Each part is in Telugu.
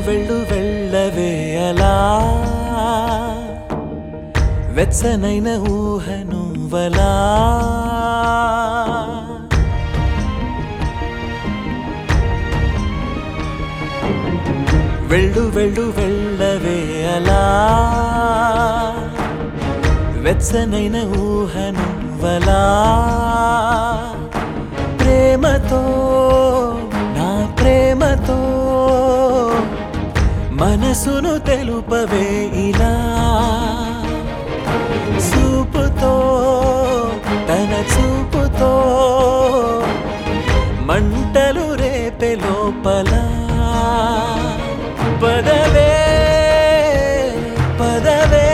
వెళ్ళు వెళ్ళవే అలా వెచ్చనైన ఊహ నువ్వలా వెళ్ళు వెళ్ళు వెళ్ళవే అలా వెచ్చనైన ఊహ నువ్వలా ప్రేమతో నా ప్రేమతో మనసును తెలుపవే ఇలా చూపుతో తన చూపుతో మంటలు రేపే లోపల పదవే పదవే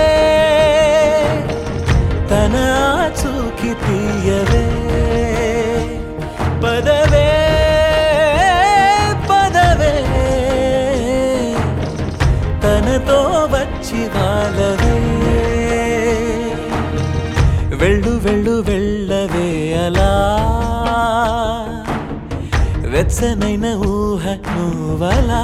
తన చూకి తీయవే పదవే పదవే తనతో వచ్చి వాలవే వెళ్ళు వెళ్ళు వెళ్ళవే అలా వెచ్చనైన ఊహ నువ్వలా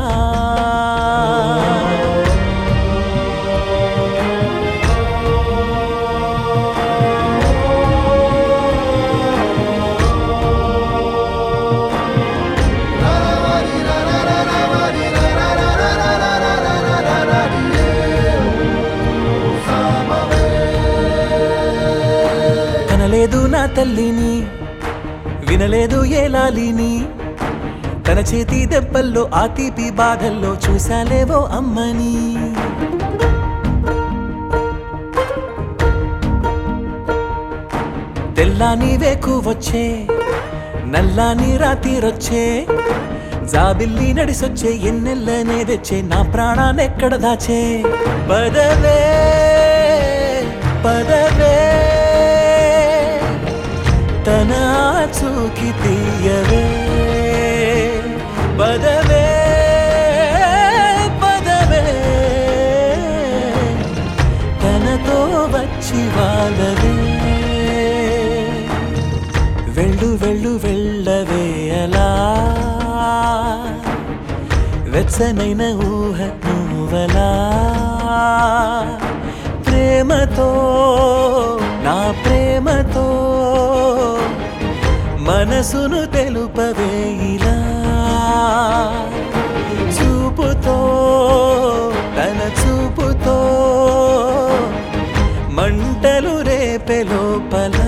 కనలేదు నా తల్లిని వినలేదు ఏలాలిని తన చేతి దెబ్బల్లో ఆ తీపి బాధల్లో చూసాలేవో అమ్మని తెల్లాని వేకువొచ్చే నల్లాని రాత్రిరొచ్చే జాబిల్లి నడిసొచ్చే ఎన్నెల్లనే తెచ్చే నా ప్రాణానెక్కడ దాచే పదవే పదవే తన చూకి తీయవే పదవే పదవే తనతో వచ్చి వాలవే వెళ్ళు వెళ్ళు వెళ్ళవే అలా వెచ్చనైన ఊహ నువ్వలా ప్రేమతో నా ప్రేమతో మనసును తెలుపవే ఇలా చూపుతో తన చూపుతో మంటలు రేపే లోపల